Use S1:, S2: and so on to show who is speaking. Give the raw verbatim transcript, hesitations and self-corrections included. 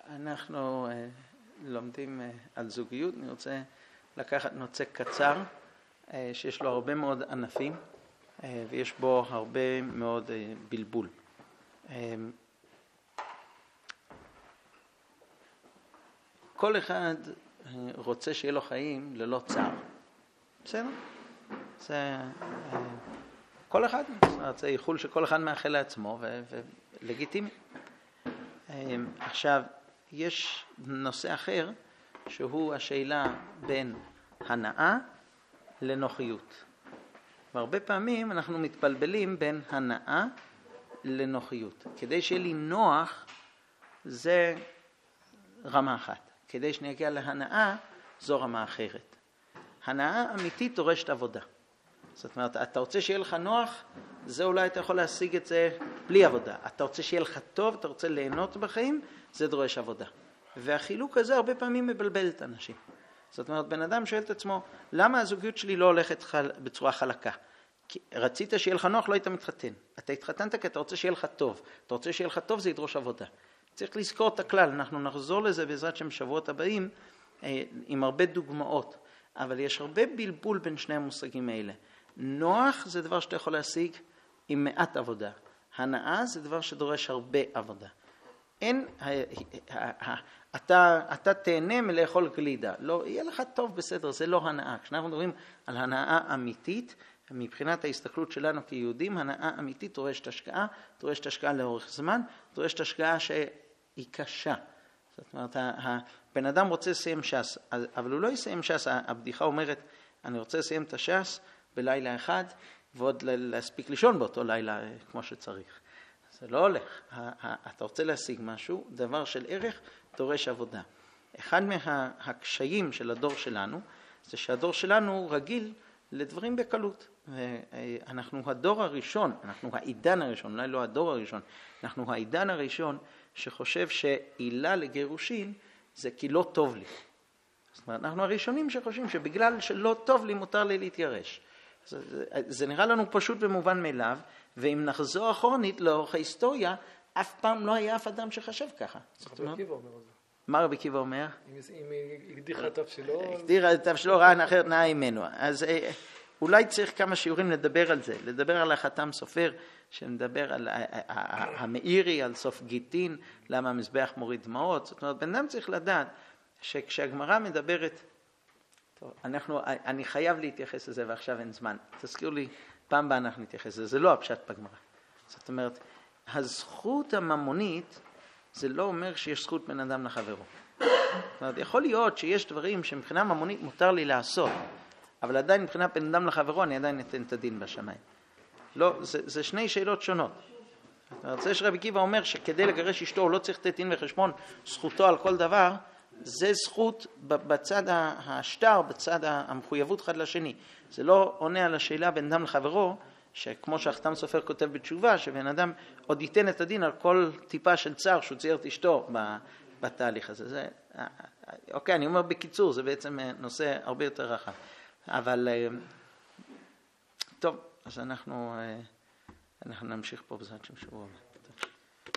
S1: אנחנו לומדים על זוגיות. אני רוצה לקחת נושא קצר שיש לו הרבה מאוד ענפים ויש בו הרבה מאוד בלבול. כל אחד רוצה שיהיה לו חיים ללא צער. בסדר? זה כל אחד, זה איחול שכל אחד מאחל לעצמו ולגיטימי. עכשיו, יש נושא אחר שהוא השאלה בין הנאה לנוחיות. והרבה פעמים אנחנו מתבלבלים בין הנאה לנוחיות. כדי שיהיה לי נוח זה רמה אחת. כדי שנגיע להנאה זו רמה אחרת. הנאה אמיתית דורשת עבודה. זאת אומרת, אתה רוצה שיהיה לך נוח, זה אולי אתה יכול להשיג את זה בלי עבודה. אתה רוצה שיהיה לך טוב, אתה רוצה ליהנות בחיים, זה דורש עבודה. והחילוק הזה הרבה פעמים מבלבל את האנשים. זאת אומרת, בן אדם שואל את עצמו, למה הזוגיות שלי לא הולכת חל... בצורה חלקה? כי רצית שיהיה לך נוח, לא היית מתחתן. אתה התחתנת כי אתה רוצה שיהיה לך טוב. אתה רוצה שיהיה לך טוב, זה ידרוש עבודה. צריך לזכור את הכלל, אנחנו נחזור לזה בעזרת שם שבועות הבאים, עם הרבה דוגמאות. אבל יש הרבה בלבול בין שני המושגים האלה. נוח זה דבר שאתה יכול להשיג עם מעט עבודה. הנאה זה דבר שדורש הרבה עבודה. אין, אתה, אתה תהנה מלאכול גלידה. לא, יהיה לך טוב בסדר, זה לא הנאה. כשאנחנו מדברים על הנאה אמיתית, מבחינת ההסתכלות שלנו כיהודים, הנאה אמיתית דורשת השקעה, דורשת השקעה לאורך זמן, דורשת השקעה שהיא קשה. זאת אומרת, הבן אדם רוצה לסיים ש"ס, אבל הוא לא יסיים ש"ס. הבדיחה אומרת, אני רוצה לסיים את הש"ס בלילה אחד, ועוד להספיק לישון באותו לילה כמו שצריך. זה לא הולך. אתה רוצה להשיג משהו, דבר של ערך, דורש עבודה. אחד מהקשיים של הדור שלנו, זה שהדור שלנו רגיל לדברים בקלות. ואנחנו הדור הראשון, אנחנו העידן הראשון, אולי לא הדור הראשון, אנחנו העידן הראשון שחושב שעילה לגירושין זה כי לא טוב לי. זאת אומרת, אנחנו הראשונים שחושבים שבגלל שלא טוב לי מותר לי להתיירש. זה, זה, זה נראה לנו פשוט במובן מאליו, ואם נחזור אחורנית לאורך ההיסטוריה, אף פעם לא היה אף אדם שחשב ככה.
S2: רבי עקיבא אומר את זה.
S1: מה רבי עקיבא אומר?
S2: אם הגדיחה את אף שלו...
S1: הגדיחה את אף שלו, רען אחרת נאה ממנו. אז אולי צריך כמה שיעורים לדבר על זה, לדבר על החתם סופר, שנדבר על המאירי, על סוף גיטין, למה המזבח מוריד דמעות. זאת אומרת, בן אדם צריך לדעת שכשהגמרא מדברת, טוב, אנחנו, אני חייב להתייחס לזה ועכשיו אין זמן. תזכיר לי, פעם בה אנחנו נתייחס לזה, זה לא הפשט בגמרא. זאת אומרת, הזכות הממונית, זה לא אומר שיש זכות בן אדם לחברו. זאת אומרת, יכול להיות שיש דברים שמבחינה ממונית מותר לי לעשות, אבל עדיין מבחינה בן אדם לחברו אני עדיין אתן את הדין בשמיים. לא, זה, זה שני שאלות שונות. זאת אומרת, זה שרבי עקיבא אומר שכדי לגרש אשתו הוא לא צריך לתת דין וחשבון זכותו על כל דבר, זה זכות בצד השטר, בצד המחויבות אחד לשני. זה לא עונה על השאלה בין אדם לחברו, שכמו שהחתם סופר כותב בתשובה, שבן אדם עוד ייתן את הדין על כל טיפה של צער שהוא צייר את אשתו בתהליך הזה. זה, אוקיי, אני אומר בקיצור, זה בעצם נושא הרבה יותר רחב. אבל טוב, אז אנחנו, אנחנו נמשיך פה בעזרת שם שבוע.